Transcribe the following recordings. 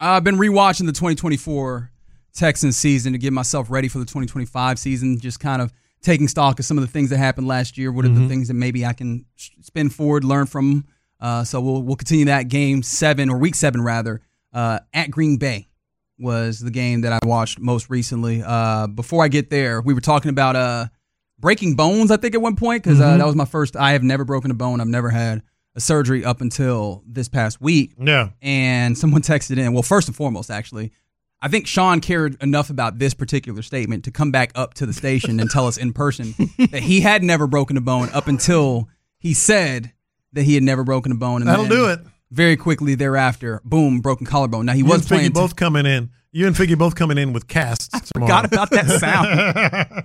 I've been rewatching the 2024 Texans season to get myself ready for the 2025 season, just kind of taking stock of some of the things that happened last year. What are the things that maybe I can spin forward, learn from? So we'll continue that. Week 7 rather, at Green Bay was the game that I watched most recently. Before I get there, we were talking about breaking bones, I think, at one point, because that was my first. I have never broken a bone. I've never had a surgery up until this past week. Yeah. And someone texted in, well, first and foremost, actually, I think Sean cared enough about this particular statement to come back up to the station and tell us in person that he had never broken a bone up until he said that he had never broken a bone. And that'll do it. Very quickly thereafter, boom, broken collarbone. Now, he was playing. You and Figgy both coming in with casts tomorrow. Forgot about that sound.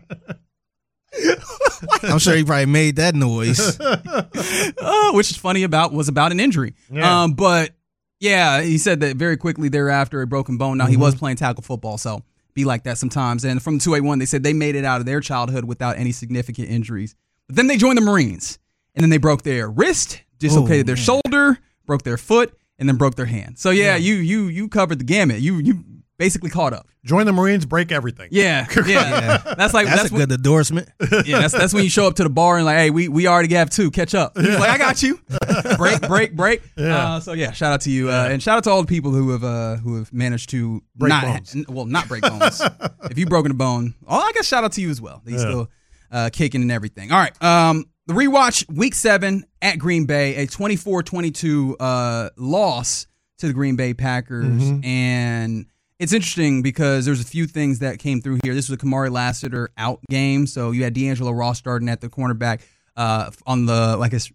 I'm sure he probably made that noise. Which is funny was about an injury. Yeah. But yeah, he said that very quickly thereafter, a broken bone. Now, he was playing tackle football, so be like that sometimes. And from 281, they said they made it out of their childhood without any significant injuries. But then they joined the Marines, and then they broke their wrist, dislocated their shoulder, broke their foot, and then broke their hand. So yeah. you covered the gamut. You basically caught up. Join the Marines, break everything. Yeah. That's a good endorsement. Yeah, that's when you show up to the bar and like, hey, we already have 2. Catch up. He's like, I got you. Break. Yeah. So yeah, shout out to you, and shout out to all the people who have managed to break bones. Not break bones. If you've broken a bone, I guess shout out to you as well. He's still kicking and everything. All right. The rewatch, Week 7 at Green Bay, a 24-22 loss to the Green Bay Packers, and it's interesting because there's a few things that came through here. This was a Kamari Lassiter out game, so you had D'Angelo Ross starting at the cornerback on the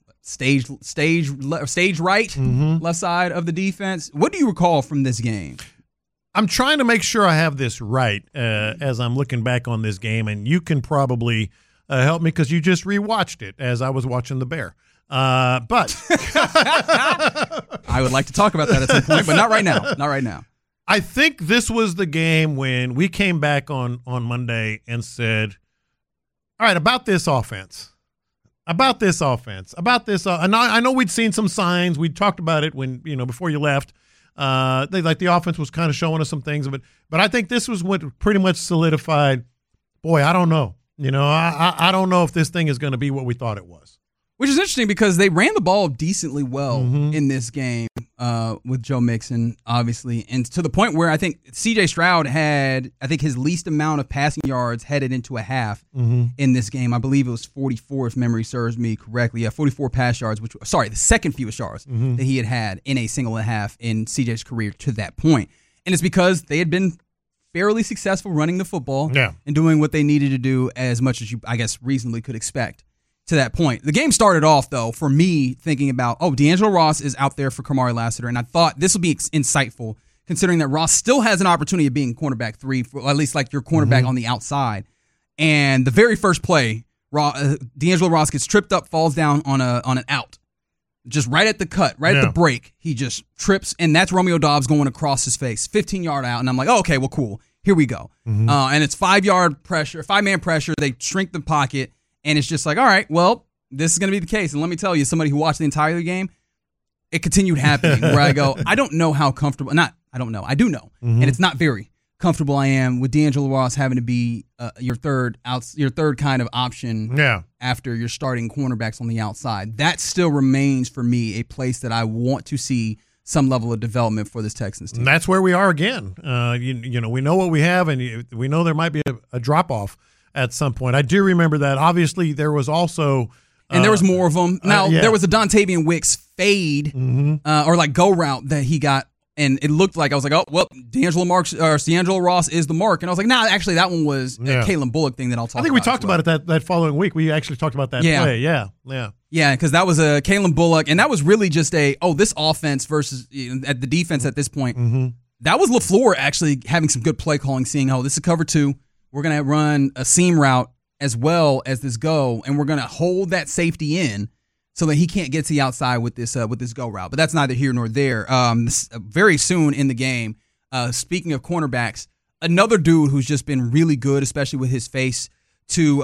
stage right, left side of the defense. What do you recall from this game? I'm trying to make sure I have this right as I'm looking back on this game, and you can probably help me because you just rewatched it as I was watching the Bear. But I would like to talk about that at some point, but not right now. Not right now. I think this was the game when we came back on Monday and said, all right, about this offense. And I know we'd seen some signs. We talked about it when, before you left. The offense was kind of showing us some things of it. But I think this was what pretty much solidified, boy, I don't know. I don't know if this thing is going to be what we thought it was. Which is interesting because they ran the ball decently well in this game with Joe Mixon, obviously. And to the point where I think C.J. Stroud had, his least amount of passing yards headed into a half in this game. I believe it was 44, if memory serves me correctly. Yeah, 44 pass yards, the second fewest yards that he had in a single and a half in C.J.'s career to that point. And it's because they had been fairly successful running the football and doing what they needed to do as much as you, reasonably could expect. To that point. The game started off, though, for me thinking about, D'Angelo Ross is out there for Kamari Lassiter, and I thought this would be insightful considering that Ross still has an opportunity of being cornerback 3, or at least like your cornerback on the outside. And the very first play, D'Angelo Ross gets tripped up, falls down on an out. Just right at the cut, right at the break, he just trips, and that's Romeo Doubs going across his face, 15-yard out, and I'm like, okay, well, cool, here we go. And it's 5-man pressure, they shrink the pocket, and it's just like, all right, well, this is going to be the case. And let me tell you, somebody who watched the entire game, it continued happening where I go, I don't know how comfortable, I do know. And it's not very comfortable I am with D'Angelo Ross having to be your third kind of option after your starting cornerbacks on the outside. That still remains for me a place that I want to see some level of development for this Texans team. And that's where we are again. We know what we have, and we know there might be a drop-off at some point. I do remember that. Obviously, there was also... and there was more of them. Now, there was a Dontavian Wicks fade or like go route that he got, and it looked like I was like, oh, well, D'Angelo Ross is the mark. And I was like, nah, actually, that one was a Kalen Bullock thing that I'll talk about. I think we talked about it that following week. We actually talked about that play. Yeah, because that was a Kalen Bullock, and that was really just this offense versus at the defense at this point. That was LaFleur actually having some good play calling, seeing, this is cover 2. We're going to run a seam route as well as this go, and we're going to hold that safety in so that he can't get to the outside with this go route. But that's neither here nor there. Very soon in the game, speaking of cornerbacks, another dude who's just been really good, especially with his face to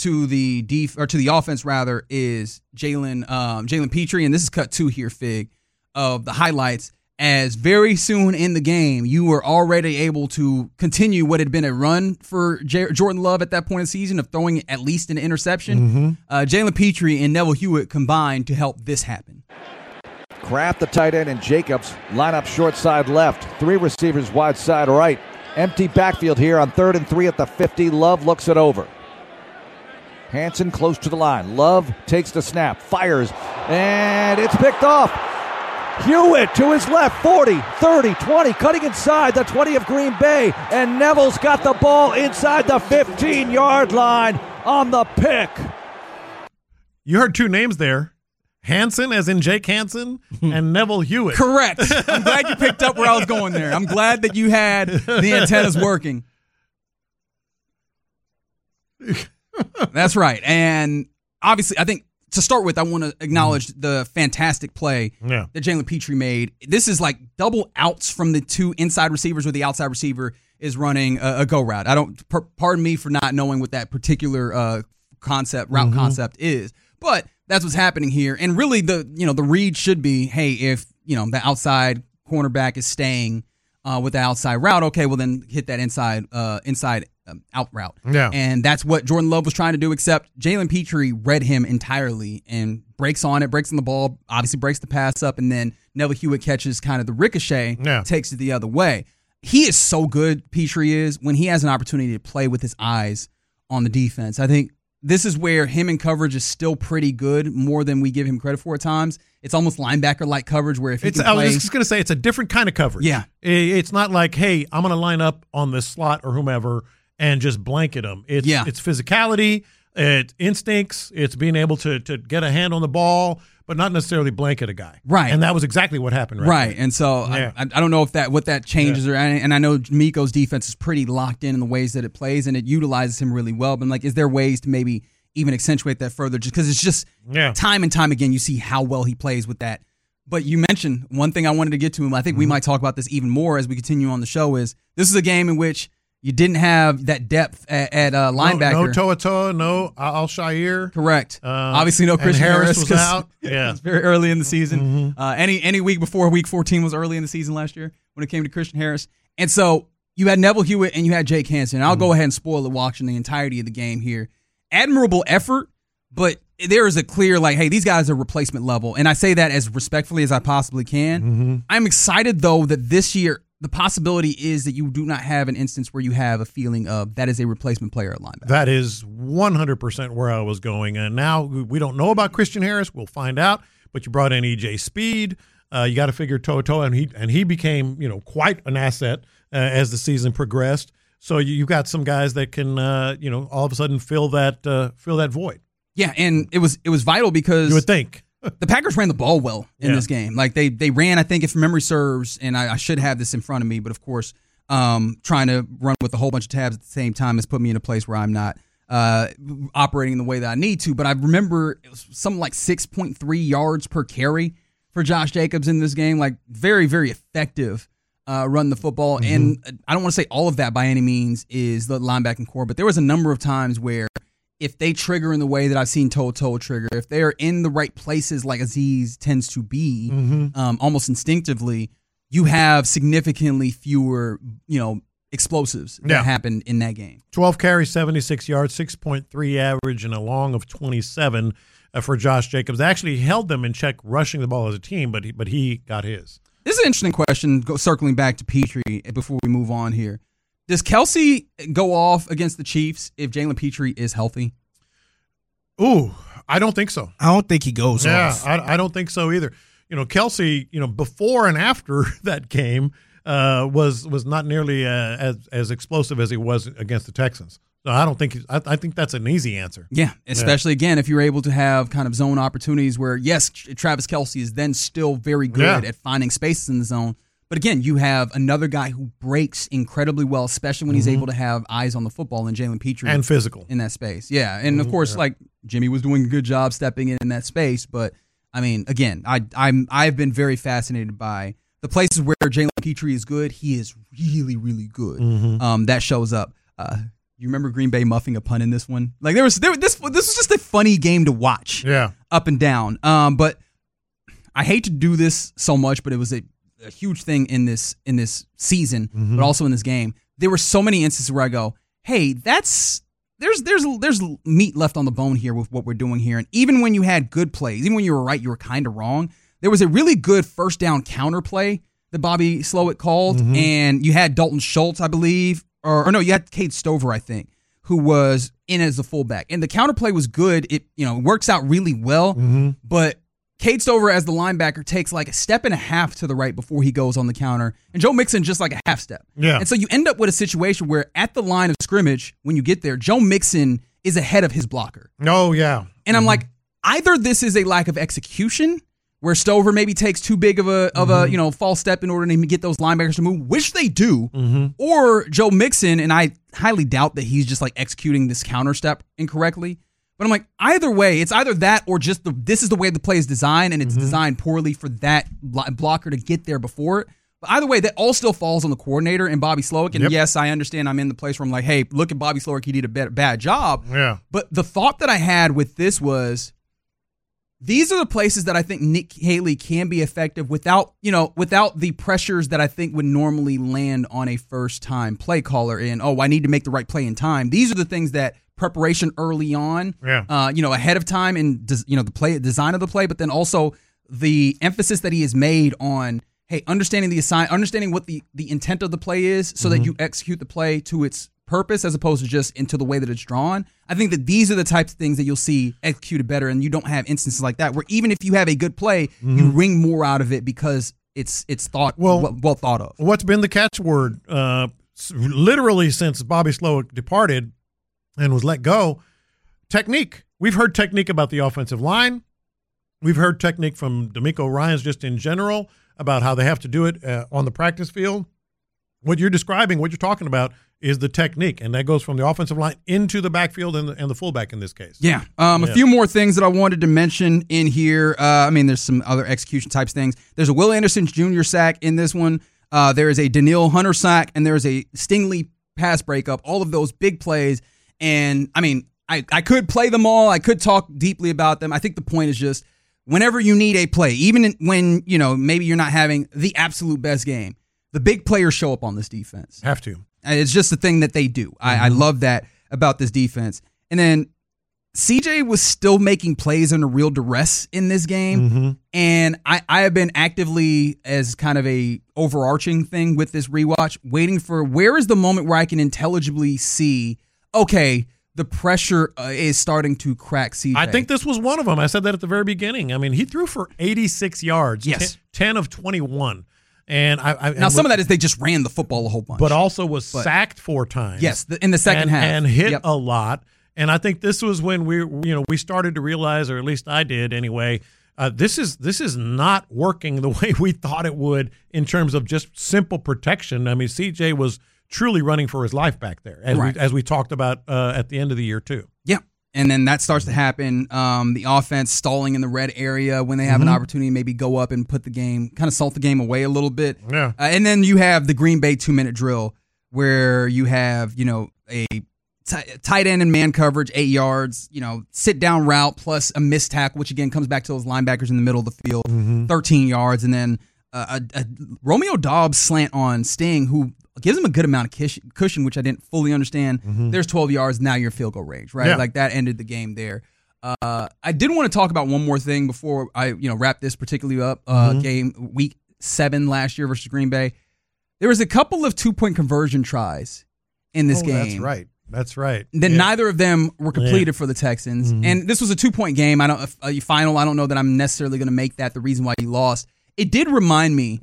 the offense rather, is Jalen Petrie, and this is cut 2 here, Fig, of the highlights. as very soon in the game, you were already able to continue what had been a run for Jordan Love at that point in the season of throwing at least an interception. Jalen Petrie and Neville Hewitt combined to help this happen. Kraft, the tight end, and Jacobs line up short side left. 3 receivers wide side right. Empty backfield here on 3rd and 3 at the 50. Love looks it over. Hansen close to the line. Love takes the snap, fires, and it's picked off. Hewitt to his left, 40, 30, 20, cutting inside the 20 of Green Bay, and Neville's got the ball inside the 15-yard line on the pick. You heard 2 names there. Hansen, as in Jake Hansen, and Neville Hewitt. Correct. I'm glad you picked up where I was going there. I'm glad that you had the antennas working. That's right. And obviously, I think to start with, I want to acknowledge the fantastic play that Jalen Petrie made. This is like double outs from the 2 inside receivers where the outside receiver is running a go route. Pardon me for not knowing what that particular route concept is, but that's what's happening here. And really the read should be, hey, if the outside cornerback is staying with the outside route, okay, well then hit that inside out route. Yeah. And that's what Jordan Love was trying to do, except Jalen Petrie read him entirely and breaks on the ball, obviously breaks the pass up, and then Neville Hewitt catches kind of the ricochet, takes it the other way. He is so good, Petrie is, when he has an opportunity to play with his eyes on the defense. I think this is where him in coverage is still pretty good, more than we give him credit for at times. It's almost linebacker-like coverage where if he can play. I was just going to say, it's a different kind of coverage. Yeah. It's not like, hey, I'm going to line up on this slot or whomever and just blanket them. It's physicality, it's instincts, it's being able to get a hand on the ball, but not necessarily blanket a guy. Right. And that was exactly what happened right. there. And so I don't know if that changes, and I know Miko's defense is pretty locked in the ways that it plays, and it utilizes him really well. But is there ways to maybe even accentuate that further? Just because it's just time and time again, you see how well he plays with that. But you mentioned one thing I wanted to get to him. I think we might talk about this even more as we continue on the show. Is this is a game in which you didn't have that depth at linebacker. No Toa, no Al-Shaair. Correct. Obviously, no Christian Harris was out. Yeah, it's very early in the season. Any week before Week 14 was early in the season last year when it came to Christian Harris. And so you had Neville Hewitt and you had Jake Hansen. I'll go ahead and spoil it watching the entirety of the game here. Admirable effort, but there is a clear hey, these guys are replacement level. And I say that as respectfully as I possibly can. I'm excited, though, that this year the possibility is that you do not have an instance where you have a feeling of that is a replacement player at linebacker. That is 100% where I was going. And now we don't know about Christian Harris. We'll find out. But you brought in E.J. Speed. You got to figure Toa, and he became quite an asset as the season progressed. So you got some guys that can all of a sudden fill that void. Yeah, and it was vital because you would think the Packers ran the ball well in this game. They ran, I think, if memory serves, and I should have this in front of me, but of course, trying to run with a whole bunch of tabs at the same time has put me in a place where I'm not operating the way that I need to. But I remember it was something like 6.3 yards per carry for Josh Jacobs in this game. Very, very effective run the football. And I don't want to say all of that by any means is the linebacking core, but there was a number of times where if they trigger in the way that I've seen Toa trigger, if they're in the right places like Azeez tends to be, almost instinctively, you have significantly fewer, explosives that happened in that game. 12 carries, 76 yards, 6.3 average, and a long of 27 for Josh Jacobs. They actually held them in check rushing the ball as a team, but he got his. This is an interesting question, circling back to Petrie before we move on here. Does Kelce go off against the Chiefs if Jalen Petrie is healthy? Ooh, I don't think so. I don't think he goes off. I don't think so either. Kelce, before and after that game was not nearly as explosive as he was against the Texans. So I don't think I think that's an easy answer. Yeah, especially again if you're able to have kind of zone opportunities where yes, Travis Kelce is then still very good at finding spaces in the zone. But again, you have another guy who breaks incredibly well, especially when he's able to have eyes on the football, and Jalen Petrie and physical in that space. Yeah, and of course, Jimmy was doing a good job stepping in that space. But I mean, again, I've been very fascinated by the places where Jalen Petrie is good. He is really, really good. That shows up. You remember Green Bay muffing a punt in this one? This was just a funny game to watch. Yeah, up and down. But I hate to do this so much, but it was a huge thing in this season, but also in this game. There were so many instances where I go, hey, there's meat left on the bone here with what we're doing here. And even when you had good plays, even when you were right, you were kind of wrong. There was a really good first down counter play that Bobby Slowick called, and you had Dalton Schultz, I believe, or no, you had Cade Stover, I think, who was in as the fullback. And the counter play was good. It works out really well, but Cade Stover as the linebacker takes like a step and a half to the right before he goes on the counter, and Joe Mixon just like a half step. Yeah. And so you end up with a situation where at the line of scrimmage, when you get there, Joe Mixon is ahead of his blocker. Oh, yeah. And I'm like, either this is a lack of execution, where Stover maybe takes too big of a false step in order to get those linebackers to move, which they do, or Joe Mixon, and I highly doubt that he's just like executing this counter step incorrectly. But I'm like, either way, it's either that or just this is the way the play is designed, and it's designed poorly for that blocker to get there before it. But either way, that all still falls on the coordinator and Bobby Slowick. And yes, I understand I'm in the place where I'm like, hey, look at Bobby Slowick, he did a bad job. Yeah. But the thought that I had with this was, these are the places that I think Nick Haley can be effective without the pressures that I think would normally land on a first-time play caller in, I need to make the right play in time. These are the things that preparation early on, ahead of time, and the design of the play, but then also the emphasis that he has made on, hey, understanding what the intent of the play is, so that you execute the play to its purpose as opposed to just into the way that it's drawn. I think that these are the types of things that you'll see executed better, and you don't have instances like that where even if you have a good play, you wring more out of it because it's well thought of. What's been the catchword literally since Bobby Slowick departed and was let go? Technique. We've heard technique about the offensive line. We've heard technique from D'Amico Ryans just in general about how they have to do it on the practice field. What you're describing, what you're talking about, is the technique, and that goes from the offensive line into the backfield and the fullback in this case. Yeah. A few more things that I wanted to mention in here. There's some other execution types things. There's a Will Anderson Jr. sack in this one. There is a Danielle Hunter sack, and there is a Stingley pass breakup. All of those big plays. And, I could play them all. I could talk deeply about them. I think the point is just whenever you need a play, even when, maybe you're not having the absolute best game, the big players show up on this defense. Have to. It's just the thing that they do. I love that about this defense. And then CJ was still making plays under real duress in this game. And I have been actively, as kind of a overarching thing with this rewatch, waiting for where is the moment where I can intelligibly see, okay, the pressure is starting to crack CJ. I think this was one of them. I said that at the very beginning. he threw for 86 yards. Yes. 10 of 21. And some of that is they just ran the football a whole bunch, but also was sacked 4 times. Yes, in the second half, and hit a lot. And I think this was when we started to realize, or at least I did anyway. This is not working the way we thought it would in terms of just simple protection. CJ was truly running for his life back there, as we talked about at the end of the year too. Yeah. And then that starts to happen. The offense stalling in the red area when they have an opportunity to maybe go up and salt the game away a little bit. Yeah. And then you have the Green Bay 2-minute drill where you have, a tight end and man coverage, 8 yards, sit down route plus a missed tackle, which again comes back to those linebackers in the middle of the field, 13 yards. And then a Romeo Doubs slant on Sting, who gives him a good amount of cushion, which I didn't fully understand. There's 12 yards. Now you're field goal range, right? Yeah. Like that ended the game there. I did want to talk about one more thing before I, wrap this particularly up. Game week 7 last year versus Green Bay. There was a couple of 2-point conversion tries in this game. That's right. Then neither of them were completed for the Texans. And this was a 2-point game. I don't know that I'm necessarily going to make that the reason why you lost. It did remind me,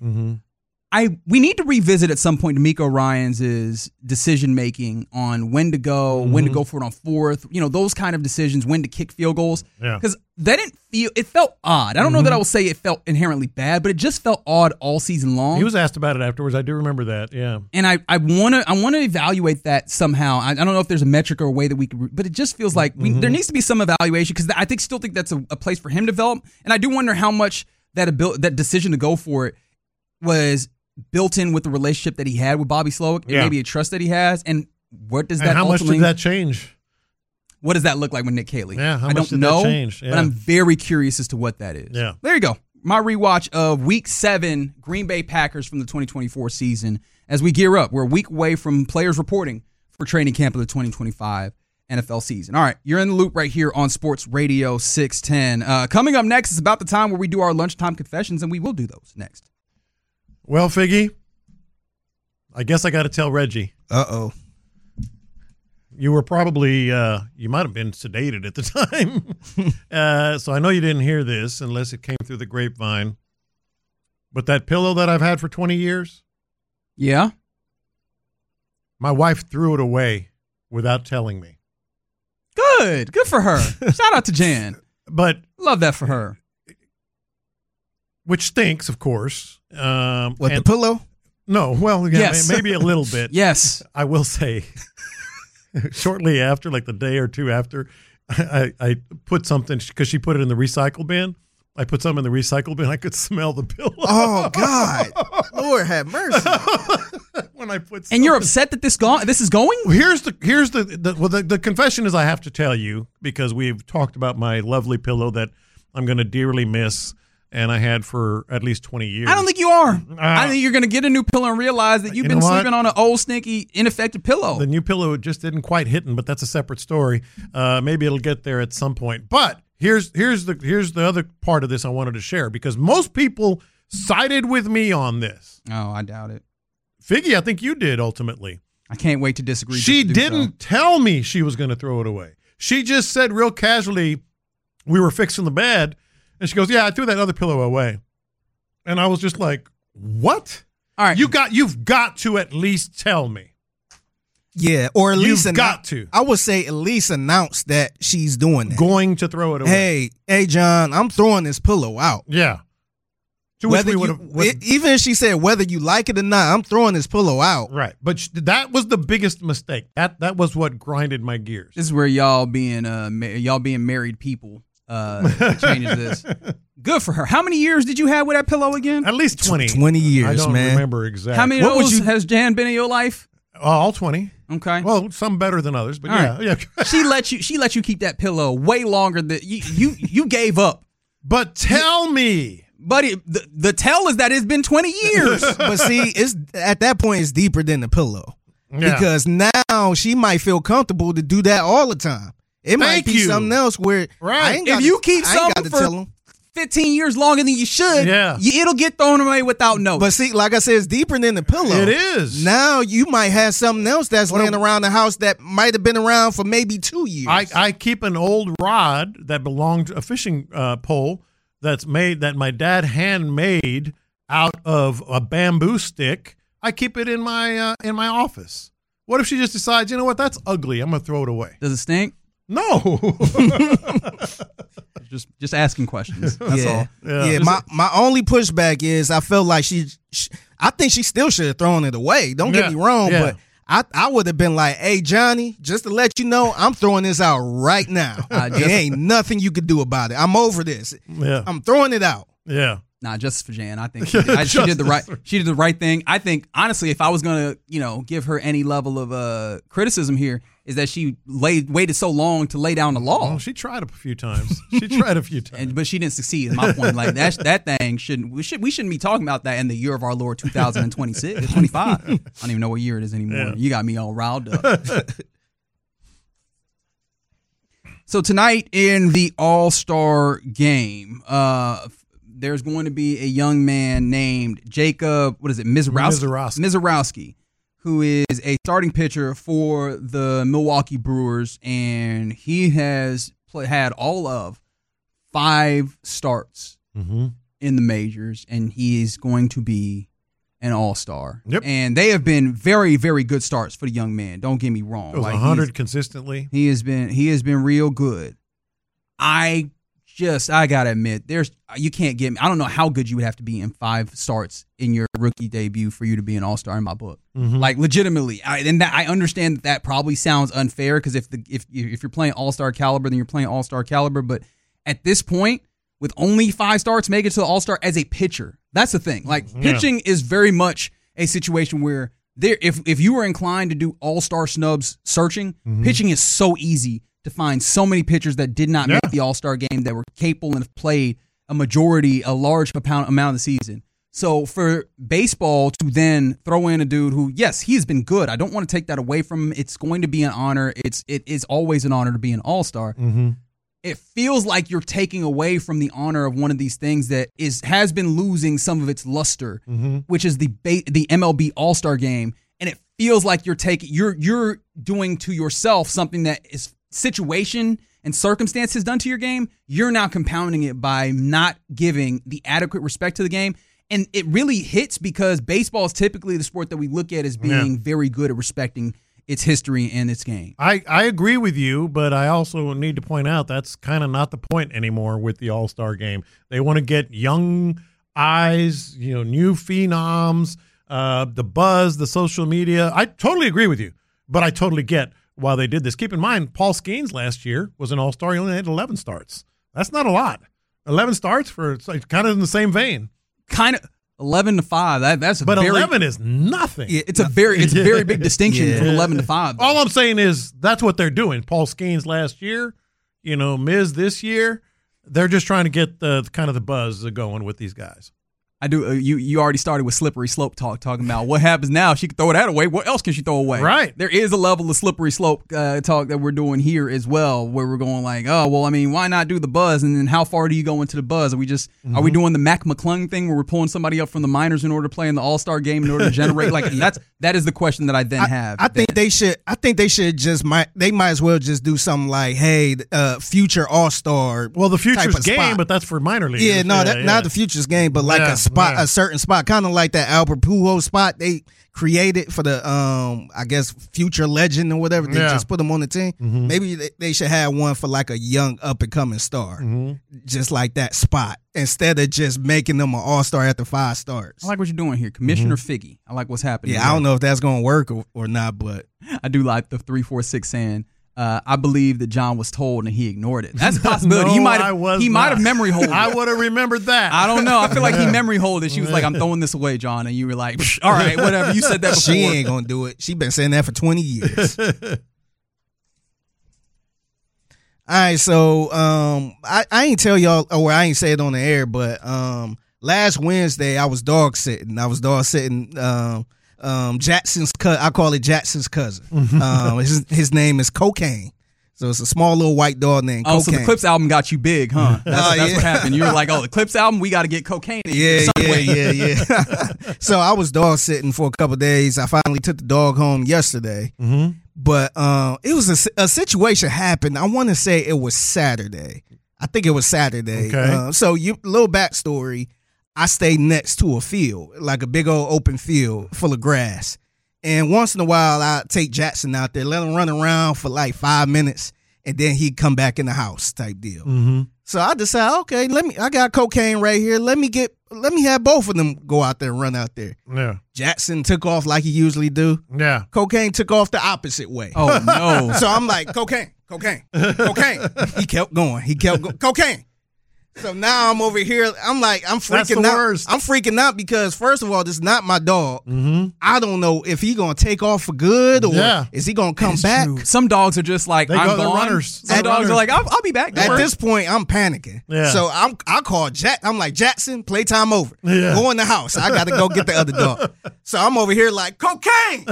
we need to revisit at some point D'Amico Ryans' decision making on when to go for it on fourth, those kind of decisions, when to kick field goals. Because it felt odd. I don't know that I will say it felt inherently bad, but it just felt odd all season long. He was asked about it afterwards. I do remember that. Yeah. And I want to evaluate that somehow. I don't know if there's a metric or a way that we could, but it just feels like there needs to be some evaluation, because I still think that's a place for him to develop. And I do wonder how much that decision to go for it was built in with the relationship that he had with Bobby Slowick, and maybe a trust that he has, and what does that? And how much did that change? What does that look like with Nick Haley? Yeah, I don't know, that change? Yeah. But I'm very curious as to what that is. Yeah, there you go. rewatch of Week 7 Green Bay Packers from the 2024 season as we gear up. We're a week away from players reporting for training camp of the 2025 NFL season. All right, you're in the loop right here on Sports Radio 610. Coming up next is about the time where we do our lunchtime confessions, and we will do those next. Well, Figgy, I guess I got to tell Reggie. Uh-oh. You were probably, you might have been sedated at the time. So I know you didn't hear this unless it came through the grapevine. But that pillow that I've had for 20 years, Yeah? my wife threw it away without telling me. Good for her. Shout out to Jan. But Love that for her. which stinks, of course. The pillow? No, well, yeah, Yes. maybe a little bit. Yes. I will say, shortly after, like the day or two after, I put something, because she put it in the recycle bin. I put something in the recycle bin. I could smell the pillow. Oh, God. Lord have mercy. When I put And you're something- upset that this is going? Here's the confession is I have to tell you, because we've talked about my lovely pillow that I'm going to dearly miss, and I had for at least 20 years. I don't think you are. I think you're going to get a new pillow and realize that you've been know what? sleeping on an old, stinky, ineffective pillow. The new pillow just didn't quite hit, but that's a separate story. Maybe it'll get there at some point. But here's the other part of this I wanted to share, because most people sided with me on this. Oh, I doubt it. Figgy, I think you did ultimately. I can't wait to disagree. She just to do didn't tell me she was going to throw it away. She just said real casually, we were fixing the bed, and she goes, "Yeah, I threw that other pillow away." And I was just like, "What? So. All right. You've got to at least tell me." Yeah, or at least You've got to. I would say at least announce that she's doing that. Going to throw it away. Hey, John, I'm throwing this pillow out. Yeah. To which we would have, even if she said whether you like it or not, I'm throwing this pillow out. right. But that was the biggest mistake. That was what grinded my gears. This is where y'all being married people changes this. Good for her. How many years did you have with that pillow again? At least 20. 20 years, I don't man. remember exactly. How many of those has Jan been in your life? All 20. Okay. Well, some better than others, but All yeah. right. Yeah. She let you keep that pillow way longer than you gave up. But tell me. Buddy, the tell is that it's been 20 years. But see, it's at that point it's deeper than the pillow. Yeah. Because now she might feel comfortable to do that all the time. It might Thank be you. something else where Right. I ain't If got you to, keep I ain't got something to for tell 'em. 15 years longer than you should, Yeah. it'll get thrown away without notice. But see, like I said, it's deeper than the pillow. It is. Now you might have something else that's laying around the house that might have been around for maybe 2 years. I keep an old rod that belonged to a fishing pole that my dad handmade out of a bamboo stick. I keep it in my office. What if she just decides, you know what, that's ugly, I'm gonna throw it away? Does it stink? No. Just asking questions. That's all. Yeah. My only pushback is I felt like I think she still should have thrown it away. Don't get me wrong, yeah. but I would have been like, "Hey, Johnny, just to let you know, I'm throwing this out right now. There ain't nothing you could do about it. I'm over this. Yeah. I'm throwing it out." Yeah. Nah, justice for Jan. I think she did the right. She did the right thing. I think honestly, if I was gonna, give her any level of criticism here, is that she waited so long to lay down the law. Oh, she tried a few times. But she didn't succeed. Is my point. Like that thing we shouldn't be talking about that in the year of our Lord 2026, 25. I don't even know what year it is anymore. Yeah. You got me all riled up. So tonight in the All-Star game, there's going to be a young man named Jacob, Mizorowski, who is a starting pitcher for the Milwaukee Brewers, and he has had all of 5 starts in the majors, and he is going to be an all-star. Yep. And they have been very, very good starts for the young man. Don't get me wrong. It was 100 consistently. He has been real good. I gotta admit, you can't get me. I don't know how good you would have to be in 5 starts in your rookie debut for you to be an all-star in my book. Like legitimately, I understand that probably sounds unfair because if you're playing all-star caliber, then you're playing all-star caliber. But at this point, with only 5 starts, make it to the all-star as a pitcher. That's the thing. Like pitching is very much a situation where if you were inclined to do all-star snubs searching, pitching is so easy to find so many pitchers that did not make the all-star game that were capable and have played a large amount of the season. So for baseball to then throw in a dude who, yes, he has been good. I don't want to take that away from him. It's going to be an honor. It is always an honor to be an all-star. Mm-hmm. It feels like you're taking away from the honor of one of these things that has been losing some of its luster, which is the MLB All-Star Game. And it feels like you're doing to yourself something that is situation and circumstance has done to your game. You're now compounding it by not giving the adequate respect to the game. And it really hits because baseball is typically the sport that we look at as being very good at respecting its history and its game. I agree with you, but I also need to point out that's kind of not the point anymore with the All-Star Game. They want to get young eyes, new phenoms, the buzz, the social media. I totally agree with you, but I totally get why they did this. Keep in mind, Paul Skeens last year was an All-Star. He only had 11 starts. That's not a lot. 11 starts it's like kind of in the same vein. Kind of 11-5. That's but 11 is nothing. It's a very big distinction from 11-5. All I'm saying is that's what they're doing. Paul Skeens last year, Miz this year. They're just trying to get the kind of the buzz going with these guys. I do. You already started with slippery slope talking about what happens now. She can throw that away. What else can she throw away? Right. There is a level of slippery slope talk that we're doing here as well, where we're going like, oh, well, I mean, why not do the buzz? And then how far do you go into the buzz? Are we doing the Mac McClung thing where we're pulling somebody up from the minors in order to play in the All-Star Game in order to generate that is the question that I then have. I think they should they might as well just do something like, hey, future All-Star. Well, the future's game, spot. but that's for minor leaguers. Yeah, no, not the future's game, but like a certain spot, kind of like that Albert Pujols spot they created for the I guess future legend or whatever. They just put them on the team. Mm-hmm. Maybe they should have one for like a young up and coming star, just like that spot, instead of just making them an all-star after 5 starts. I like what you're doing here, Commissioner Figgy. I like what's happening. Yeah, I don't know if that's gonna work or not, but I do like the 3-4-6 saying. I believe that John was told and he ignored it. That's a possibility. No, he might have memory holded it. I would have remembered that. I don't know. I feel like he memory holded it. She was like, I'm throwing this away, John. And you were like, all right, whatever. You said that before. She ain't going to do it. She been saying that for 20 years. All right, so I ain't tell y'all, or I ain't say it on the air, but last Wednesday I was dog sitting. Jackson's cousin. I call it Jackson's cousin. His name is Cocaine. So it's a small little white dog named Cocaine. Oh, so the Clips album got you big, huh? That's what happened. You were like, oh, the Clips album, we got to get Cocaine in. Yeah. So I was dog sitting for a couple of days. I finally took the dog home yesterday. Mm-hmm. But it was a situation happened. I want to say it was Saturday. I think it was Saturday. Okay. So little backstory. I stay next to a field, like a big old open field full of grass. And once in a while, I take Jackson out there, let him run around for like 5 minutes, and then he'd come back in the house type deal. Mm-hmm. So I decided, okay, I got Cocaine right here. Let me have both of them go out there and run out there. Yeah. Jackson took off like he usually do. Yeah. Cocaine took off the opposite way. Oh, no. So I'm like, Cocaine. He kept going. Cocaine. So now I'm over here. I'm freaking out. Worst. I'm freaking out because first of all, this is not my dog. Mm-hmm. I don't know if he's gonna take off for good or is he gonna come back. True. Some dogs are just like, I'm gone. Runners. Some dogs are like, I'll be back. At this point, I'm panicking. Yeah. So I call Jack. I'm like, Jackson, playtime over. Yeah. Go in the house. I got to go get the other dog. So I'm over here like, Cocaine.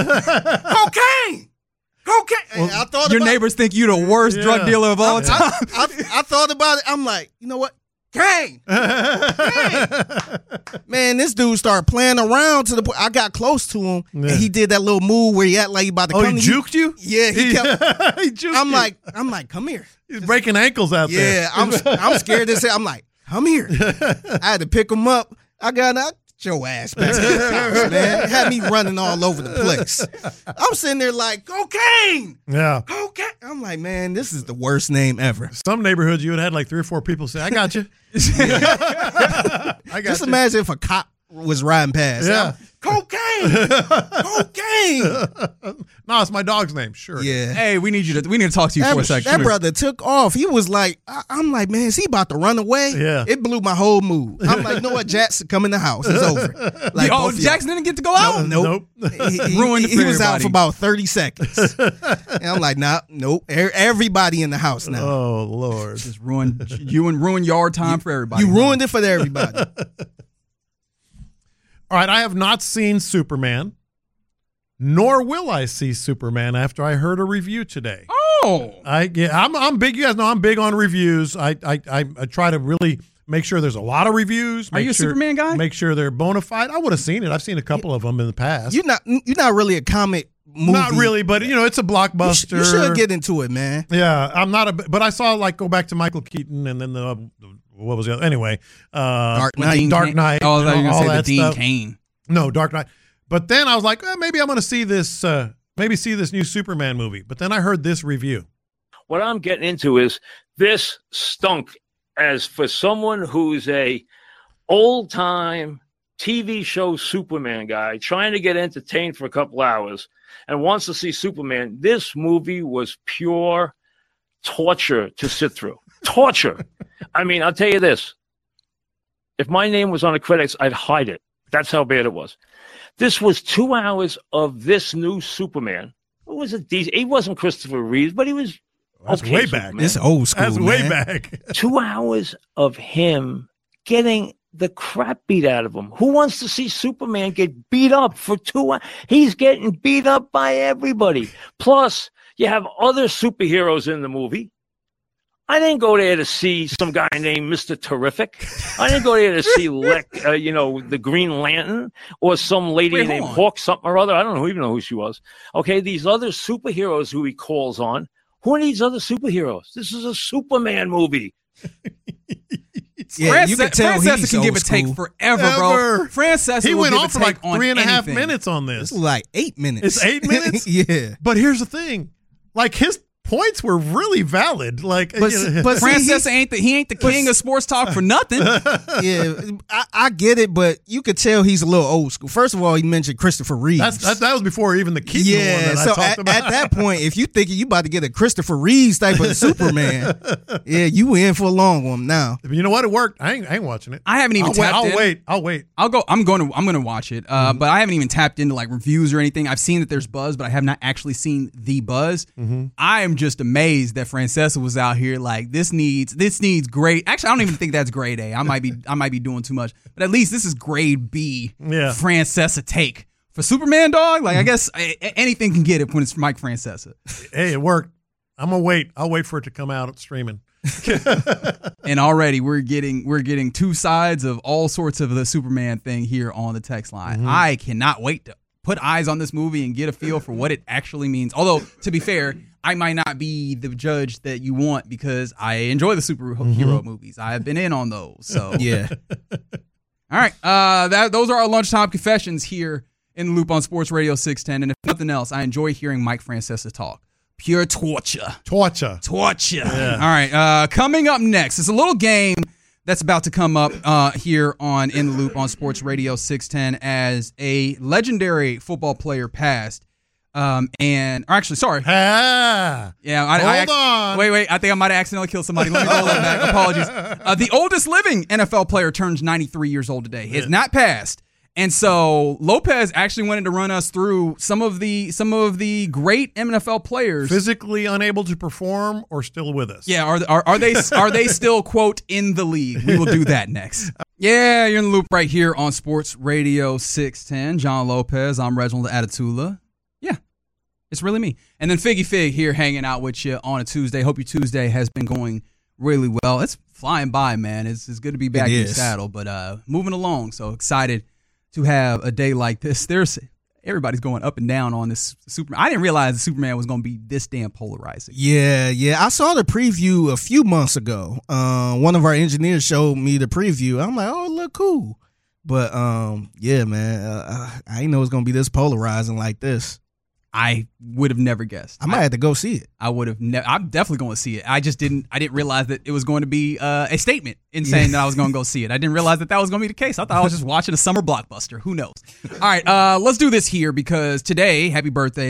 Well, I thought your neighbors think you the worst drug dealer of all time. I thought about it. I'm like, you know what? Kane. Man, this dude started playing around to the point I got close to him, and he did that little move where he act like he about to come. Oh, he juked you? Yeah, he kept. He juked I'm you. like, come here. He's breaking ankles out there. Yeah, I'm scared to say. I'm like, come here. I had to pick him up. I got out. Your ass back to the house, man. It had me running all over the place. I'm sitting there like, Cocaine. Yeah. Cocaine. I'm like, man, this is the worst name ever. Some neighborhoods you would have had like 3 or 4 people say, I got you. I got Just you. imagine if a cop was riding past. Yeah. Cocaine. Not No, it's my dog's name. Sure. Yeah. Hey, we need to talk to you for a second. That brother took off. He was like, I'm like, man, is he about to run away? Yeah. It blew my whole mood. I'm like, no, what, Jackson, come in the house. It's over. Like, Jackson didn't get to go out? Nope. Ruined it for he was out everybody. for about 30 seconds. And I'm like, nope. Everybody in the house now. Oh, Lord. Just ruin yard time for everybody. You ruined it for everybody. All right, I have not seen Superman, nor will I see Superman after I heard a review today. Oh. I'm big. You guys know I'm big on reviews. I try to really make sure there's a lot of reviews. Are you a Superman guy? Make sure they're bona fide. I would have seen it. I've seen a couple of them in the past. You're not really a comic movie. Not really, but it's a blockbuster. You should get into it, man. Yeah, I'm not but I saw go back to Michael Keaton and then what was the other? Anyway, Dark Knight. Dark Knight. Oh, I thought you were all going to say that the Dean stuff. Cain. No, Dark Knight. But then I was like, maybe I'm going to see this. Maybe see this new Superman movie. But then I heard this review. What I'm getting into is this stunk. As for someone who's a old-time TV show Superman guy trying to get entertained for a couple hours and wants to see Superman, this movie was pure torture to sit through. Torture. I mean, I'll tell you this. If my name was on the credits, I'd hide it. That's how bad it was. This was 2 hours of this new Superman. It was he wasn't Christopher Reeves, but he was That's way back. Superman. It's old school. That's way back. 2 hours of him getting the crap beat out of him. Who wants to see Superman get beat up for 2 hours? He's getting beat up by everybody. Plus, you have other superheroes in the movie. I didn't go there to see some guy named Mr. Terrific. I didn't go there to see the Green Lantern or some lady named Hawk something or other. I don't even know who she was. Okay, these other superheroes who he calls on. Who are these other superheroes? This is a Superman movie. Yeah, you can tell Francesa he's can give old a take school. forever, bro. Francesa He will went give on a for take like on 3.5 anything. minutes on this. It's like 8 minutes. It's 8 minutes? Yeah. But here's the thing. Like, his points were really valid. Like, But Francesa ain't the king of sports talk for nothing. Yeah, I get it, but you could tell he's a little old school. First of all, he mentioned Christopher Reeves. that was before even the Keaton one that I so talked about. at that point, if you thinking you about to get a Christopher Reeves type of Superman, yeah, you in for a long one now. You know what? It worked. I ain't watching it. I haven't even tapped in. I'll wait. I'm going to watch it. But I haven't even tapped into like reviews or anything. I've seen that there's buzz, but I have not actually seen the buzz. I am just amazed that Francesa was out here like this needs grade. Actually, I don't even think that's grade A. I might be doing too much. But at least this is grade B. Yeah. Francesa take for Superman, dog. Like I guess anything can get it when it's Mike Francesa. Hey, it worked. I'm gonna wait. I'll wait for it to come out streaming. And already we're getting two sides of all sorts of the Superman thing here on the text line. I cannot wait to put eyes on this movie and get a feel for what it actually means. Although, to be fair, I might not be the judge that you want because I enjoy the superhero movies. I have been in on those. So Yeah. All right. Those are our lunchtime confessions here in the Loop on Sports Radio 610. And if nothing else, I enjoy hearing Mike Francesa talk. Pure torture. Torture. Yeah. All right. Coming up next, it's a little game that's about to come up here on In the Loop on Sports Radio 610 as a legendary football player passed. Sorry. Hold on. Wait. I think I might have accidentally killed somebody. Let me roll that back. Apologies. The oldest living NFL player turns 93 years old today. He has not passed. And so Lopez actually wanted to run us through some of the great NFL players Physically unable to perform or still with us. Yeah, are they still quote in the league? We will do that next. Yeah, you're in the Loop right here on Sports Radio 610. John Lopez, I'm Reginald Atatula. Yeah, it's really me. And then Figgy Fig here hanging out with you on a Tuesday. Hope your Tuesday has been going really well. It's flying by, man. It's good to be back in the saddle, but moving along. So excited to have a day like this. Everybody's going up and down on this Superman. I didn't realize the Superman was going to be this damn polarizing. Yeah. I saw the preview a few months ago. One of our engineers showed me the preview. I'm like, oh, it look cool. But yeah, man, I didn't know it was going to be this polarizing like this. I would have never guessed. I might have to go see it. I'm definitely going to see it. I didn't realize that it was going to be a statement in saying that I was going to go see it. I didn't realize that was going to be the case. I thought I was just watching a summer blockbuster. Who knows? All right, let's do this here because today, happy birthday,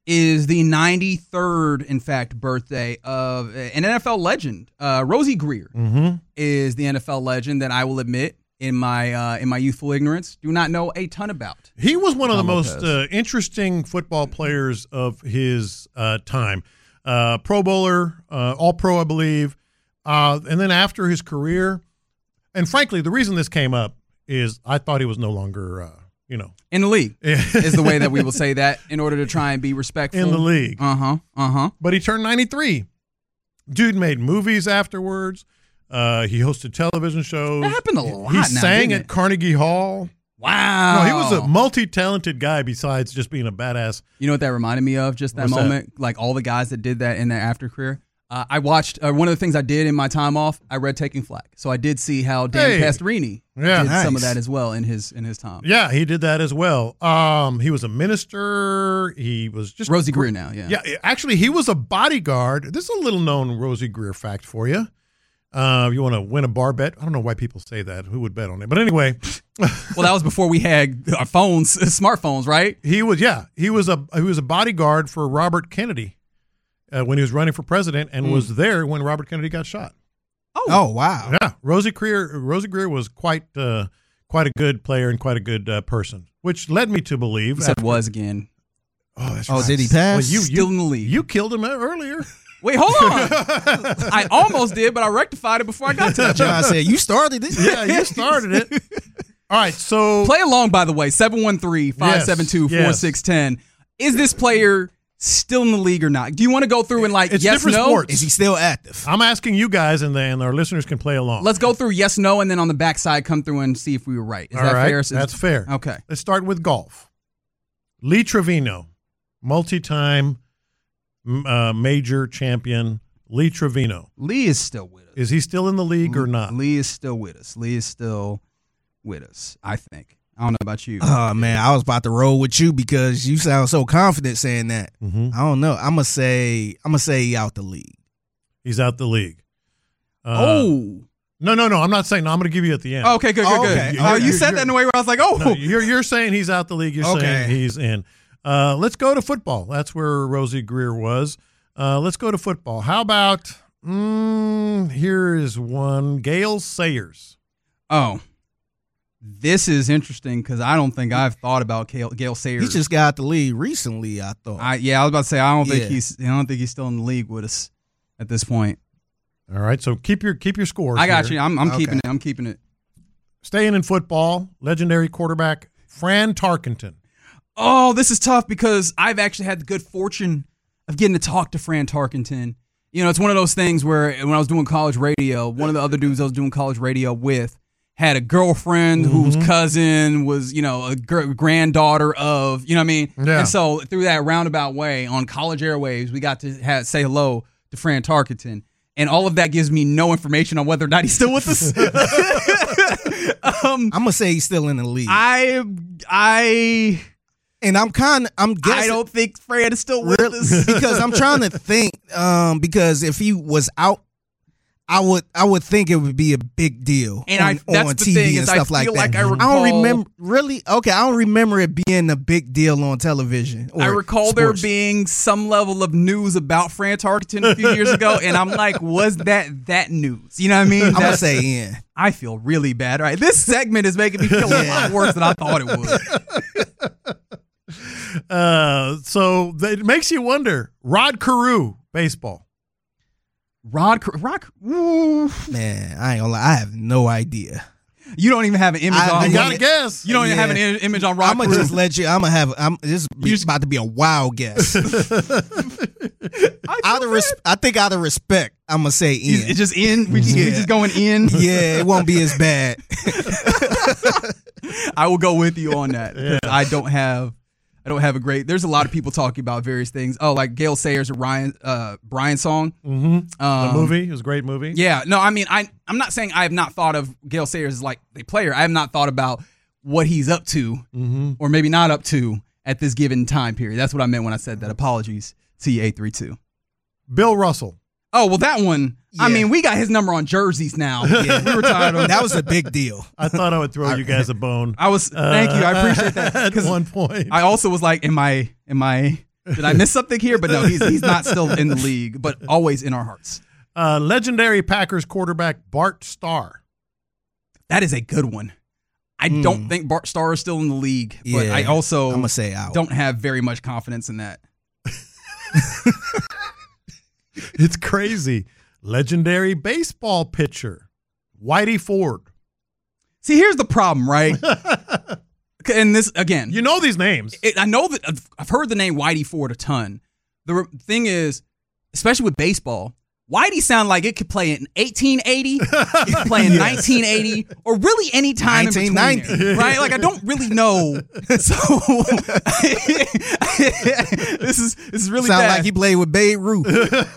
is the 93rd, in fact, birthday of an NFL legend. Rosie Greer is the NFL legend that I will admit, in my youthful ignorance, do not know a ton about. He was one of the most Lopez. interesting football players of his time. Pro Bowler, All-Pro, I believe. And then after his career, and frankly, the reason this came up is I thought he was no longer, In the league is the way that we will say that in order to try and be respectful. in the league. Uh-huh. But he turned 93. Dude made movies afterwards. He hosted television shows. That happened a lot He now, sang didn't at it? Carnegie Hall. Wow. No, he was a multi-talented guy besides just being a badass. You know what that reminded me of? Just that What's moment, like all the guys that did that in their after career. I watched one of the things I did in my time off. I read Taking Flack, so I did see how Dan Pastorini did some of that as well in his time. Yeah, he did that as well. He was a minister. He was just Rosie Greer now. Yeah. Actually, he was a bodyguard. This is a little known Rosie Greer fact for you. You want to win a bar bet? I don't know why people say that. Who would bet on it? But anyway, Well, that was before we had our phones, smartphones, right? he was a bodyguard for Robert Kennedy when he was running for president and was there when Robert Kennedy got shot. Oh, wow. Yeah, Rosie Greer was quite a good player and quite a good person, which led me to believe. He said was again. Oh, that's Oh, right. did he pass? Well, Still in the league. You killed him earlier. Wait, hold on. I almost did, but I rectified it before I got to that. John said, you started it. Yeah, you started it. All right, so Play along, by the way, 713-572-4610. Is this player still in the league or not? Do you want to go through and it's yes, different no? Is sports. he still active? I'm asking you guys, and then our listeners can play along. Let's go through yes, no, and then on the backside come through and see if we were right. Is All that right, fair? that's fair. Okay. Let's start with golf. Lee Trevino, multi-time major champion. Lee Trevino. Lee is still with us. Is he still in the league or not? Lee is still with us. I think. I don't know about you. Oh, man, I was about to roll with you because you sound so confident saying that. Mm-hmm. I don't know. I'm gonna say he out the league. He's out the league. No. I'm not saying. No, I'm going to give you at the end. Okay, good. Okay. You said that in a way where I was like, oh. No, you're saying he's out the league. You're saying he's in. Let's go to football. That's where Rosie Greer was. Let's go to football. How about here is one. Gale Sayers. Oh. This is interesting because I don't think I've thought about Gale Sayers. He just got out the league recently, I thought. I was about to say I don't think he's still in the league with us at this point. All right, so keep your scores. I got here. you. I'm keeping it. I'm keeping it. Staying in football, legendary quarterback Fran Tarkenton. Oh, this is tough because I've actually had the good fortune of getting to talk to Fran Tarkenton. You know, it's one of those things where when I was doing college radio, one of the other dudes I was doing college radio with had a girlfriend whose cousin was, a granddaughter of, you know what I mean? Yeah. And so through that roundabout way on college airwaves, we got to say hello to Fran Tarkenton. And all of that gives me no information on whether or not he's still with us. I'm gonna say he's still in the league. And I'm guessing I don't think Fran is still with us. because I'm trying to think. Because if he was out, I would think it would be a big deal And that's on the TV thing and is stuff I feel like that. like I I recall, don't remember really. Okay, I don't remember it being a big deal on television. I or recall sports. there being some level of news about Fran Tarkenton a few years ago, and I'm like, was that news? You know what I mean? I'm gonna That's- say in. I feel really bad. All right, this segment is making me feel a lot worse than I thought it would. So it makes you wonder. Rod Carew, baseball. Ooh. Man, I ain't gonna lie. I have no idea. You don't even have an image on. You gotta guess. You don't even have an image on Rod I'm gonna Carew. just let you. This is about to be a wild guess. I think out of respect, I'm gonna say in. It's just in. We just going in. Yeah, it won't be as bad. I will go with you on that. Yeah. I don't have a great. There's a lot of people talking about various things. Oh, like Gale Sayers or Brian Song. Mm-hmm. The movie. It was a great movie. Yeah. No, I mean, I'm not saying I have not thought of Gale Sayers as like a player. I have not thought about what he's up to or maybe not up to at this given time period. That's what I meant when I said that. Apologies to you, 832. Bill Russell. Oh, well, that one. I Yeah. mean, we got his number on jerseys now. Yeah, we retired him. That was a big deal. I thought I would throw you guys a bone. Thank you. I appreciate that. At 'Cause one point. I also was like, am I Did I miss something here? But no, he's not still in the league, but always in our hearts. Legendary Packers quarterback Bart Starr. That is a good one. I don't think Bart Starr is still in the league, but I also I'm gonna say out. don't have very much confidence in that. It's crazy. Legendary baseball pitcher Whitey Ford. See, here's the problem, right? And this, again, You know these names. I know that I've heard the name Whitey Ford a ton. The thing is, especially with baseball, Whitey sound like it could play in 1880, it could play in 1980, or really any time in between 1990. there, right? Like I don't really know. So this is really Sound bad. like he played with Babe Ruth.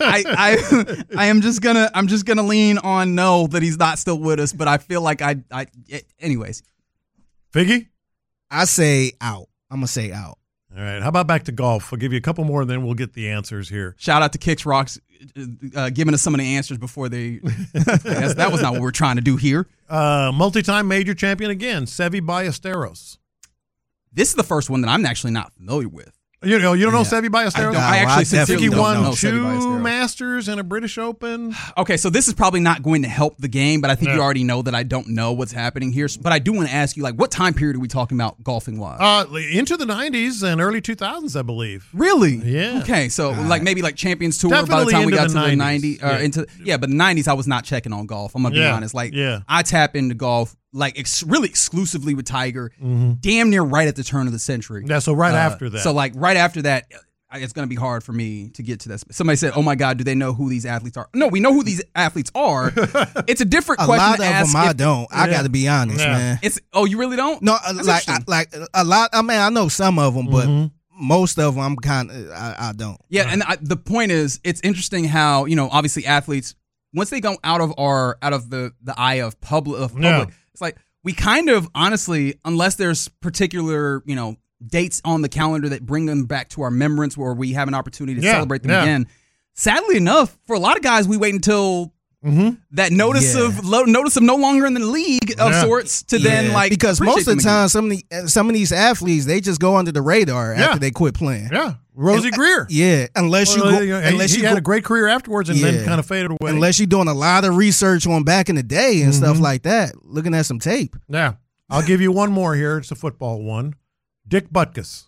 I'm just gonna lean on no that he's not still with us, but I feel like anyways. Figgy? I say out. I'm gonna say out. All right. How about back to golf? I'll give you a couple more, and then we'll get the answers here. Shout out to Kicks Rocks giving us some of the answers before they. That was not what we're trying to do here. Multi-time major champion again, Seve Ballesteros. This is the first one that I'm actually not familiar with. You don't know Seve Ballesteros? I actually I I think sincerely he don't won know Seve two Ballesteros. Masters and a British Open. Okay, so this is probably not going to help the game, but I think Yeah. you already know that I don't know what's happening here. But I do want to ask you, like, what time period are we talking about golfing wise? Into the 90s and early 2000s, I believe. Really? Yeah. Okay, so like maybe like Champions Tour by Definitely the time we into got the to the 90s. 90s. Yeah. But the 90s I was not checking on golf. I'm gonna be Yeah. honest. Like Yeah. I tap into golf like really exclusively with Tiger, damn near right at the turn of the century. Yeah, so right after that. So like right after that, it's going to be hard for me to get to this. Somebody said, "Oh my God, do they know who these athletes are?" No, we know who these athletes are. It's a different A question lot to of ask. them I if- don't. I got to be honest, Yeah. man. It's you really don't? No, That's like interesting. a lot. I mean, I know some of them, but most of them I'm kind of I don't. Yeah, and the point is, it's interesting how obviously athletes once they go out of the eye of public, Yeah. it's like we kind of honestly, unless there's particular dates on the calendar that bring them back to our remembrance, where we have an opportunity to Yeah, celebrate them yeah. again. Sadly enough, for a lot of guys, we wait until that notice Yeah. of no longer in the league of Yeah. sorts to then Yeah, like because appreciate most of the them time some of these athletes they just go under the radar Yeah. after they quit playing. Yeah. Rosie Greer. Yeah, unless you Well, go, and unless he you had go, a great career afterwards and then Yeah. kind of faded away. unless you're doing a lot of research on back in the day and stuff like that, looking at some tape. Yeah. I'll give you one more here. It's a football one. Dick Butkus.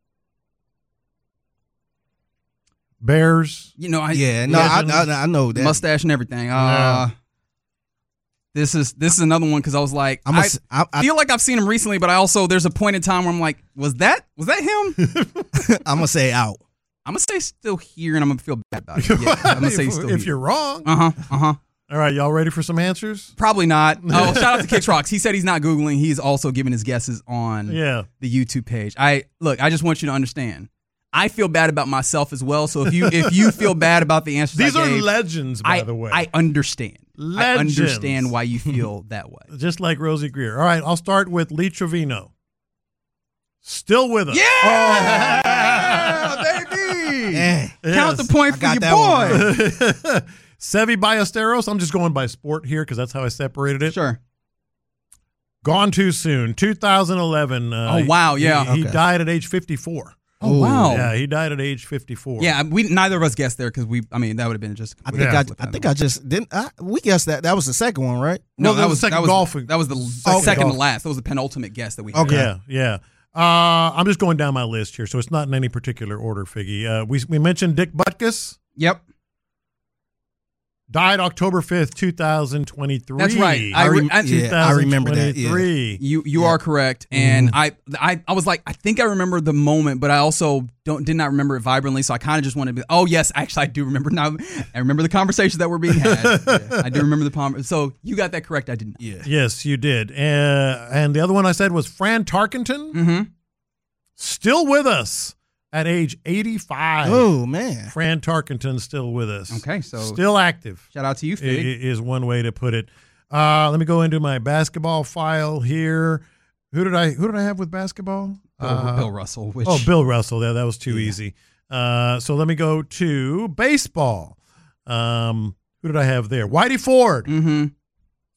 Bears. Yeah, no, I know that. mustache and everything. Yeah. This is another one because I was like, I'm I feel like I've seen him recently, but I also there's a point in time where I'm like, was that him? gonna say out. I'm gonna say still here, and I'm gonna feel bad about it. Yeah, I'm gonna say still if here. you're wrong. Uh-huh. All right, y'all ready for some answers? Probably not. Oh, shout out to Kicks Rocks. He said he's not Googling. He's also giving his guesses on Yeah. the YouTube page. I just want you to understand. I feel bad about myself as well. So if you feel bad about the answers These I are gave, legends, by the way. I understand. Legends. I understand why you feel that way. Just like Rosie Greer. All right, I'll start with Lee Trevino. Still with us. Yeah, baby. Yeah. Count the point I for got your that boy. one Seve Ballesteros. I'm just going by sport here because that's how I separated it. Sure. Gone too soon. 2011. Oh, wow, yeah. He Okay. died at age 54. Oh wow. Yeah, he died at age 54. Yeah, we neither of us guessed there because that would have been just. I think I just didn't. We guessed that was the second one, right? No, that was the second golfing. That was the second to last. That was the penultimate guess that we had. Okay. Yeah. I'm just going down my list here, so it's not in any particular order, Figgy. We mentioned Dick Butkus. Yep. Died October 5th, 2023. That's right. I remember that. Yeah. 2023. You are correct, and I was like, I think I remember the moment, but I also did not remember it vibrantly. So I kind of just wanted to be. Oh yes, actually I do remember now. I remember the conversations that were being had. Yeah, I do remember the So you got that correct. I didn't. Yeah. Yes, you did. And the other one I said was Fran Tarkenton. Mm-hmm. Still with us at age 85. Oh man. Fran Tarkenton still with us. Okay, so Still active. shout out to you, Fig. Is one way to put it. Let me go into my basketball file here. Who did I have with basketball? Bill Russell. Which, Bill Russell. That was too easy. So let me go to baseball. Who did I have there? Whitey Ford. Mm-hmm.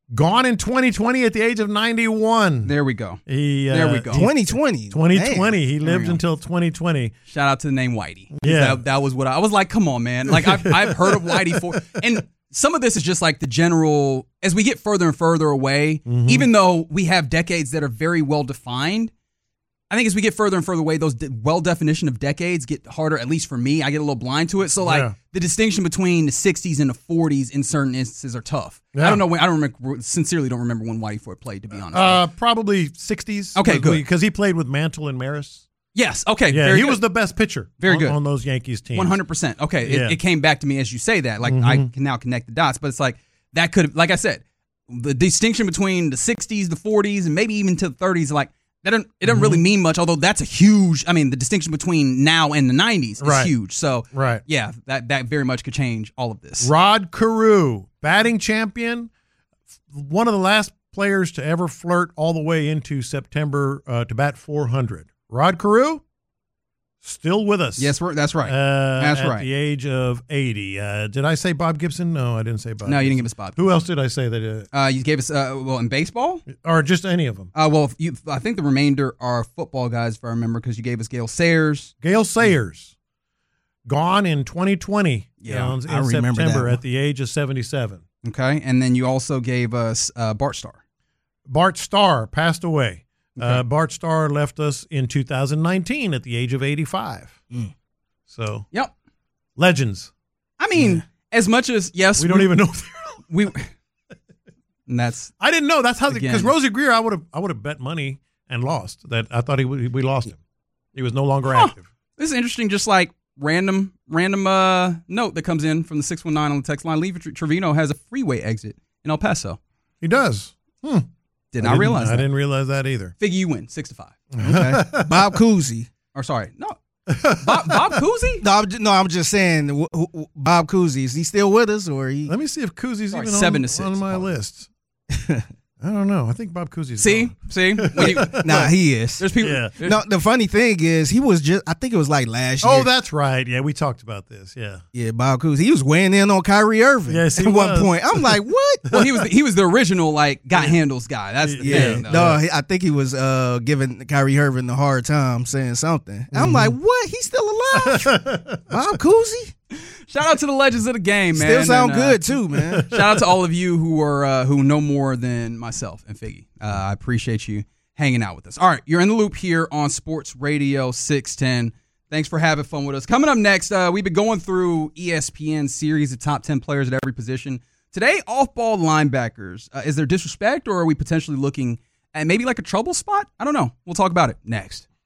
Gone in 2020 at the age of 91. There we go. There we go. 2020. 2020. He lived until 2020. Shout out to the name Whitey. Yeah. That was what I was like, come on, man. Like, I've heard of Whitey and some of this is just like the general, as we get further and further away, even though we have decades that are very well defined, I think as we get further and further away, those definition of decades get harder, at least for me. I get a little blind to it. So, the distinction between the 60s and the 40s in certain instances are tough. Yeah. I don't know when, sincerely don't remember when Whitey Ford played, to be honest. Probably 60s. Okay, good. Because he played with Mantle and Maris. Yes, okay. Yeah, he was the best pitcher on those Yankees teams. 100%. Okay, it came back to me as you say that. Like, I can now connect the dots, but it's like, that could, like I said, the distinction between the 60s, the 40s, and maybe even to the 30s, like, it doesn't really mean much, although that's a huge, I mean, the distinction between now and the 90s is huge. So, yeah, that very much could change all of this. Rod Carew, batting champion, one of the last players to ever flirt all the way into September to bat 400. Rod Carew, still with us. Yes, that's right. At the age of 80. Did I say Bob Gibson? No, I didn't say Bob. No, Gibson. You didn't give us Bob. Who else did I say that? You gave us, in baseball? Or just any of them? I think the remainder are football guys, if I remember, because you gave us Gale Sayers. Gale Sayers, gone in 2020. Yeah, in September at the age of 77. Okay, and then you also gave us Bart Starr. Bart Starr passed away. Okay. Bart Starr left us in 2019 at the age of 85. So, legends. I mean, as much as we don't even know. And that's I didn't know. That's how because Rosie Greer, I would have bet money and lost. That I thought we lost him. He was no longer active. This is interesting. Just like random note that comes in from the 619 on the text line. Lee Trevino has a freeway exit in El Paso. He does. Did not realize that. I didn't realize that either. Figure you win 6-5. Okay. Bob Cousy. Or sorry, no. Bob Cousy? No, I'm just saying. Bob Cousy, is he still with us or he? Let me see if Cousy's even 7-6 on my list. I don't know. I think Bob Cousy's See? Nah, he is. There's people. Yeah. No, the funny thing is, he was just, I think it was like last year. Oh, that's right. Yeah, we talked about this. Yeah. Yeah, Bob Cousy. He was weighing in on Kyrie Irving at one point. I'm like, what? Well, he was the original, like, got handles guy. That's the thing. No, I think he was giving Kyrie Irving a hard time saying something. I'm like, what? He's still alive? Bob Cousy? Shout out to the legends of the game, man. Still sound good too, man. Shout out to all of you who know more than myself and Figgy. I appreciate you hanging out with us. All right, you're in the loop here on Sports Radio 610. Thanks for having fun with us. Coming up next, we've been going through ESPN's series of top 10 players at every position. Today, off-ball linebackers. Is there disrespect, or are we potentially looking at maybe like a trouble spot? I don't know. We'll talk about it next.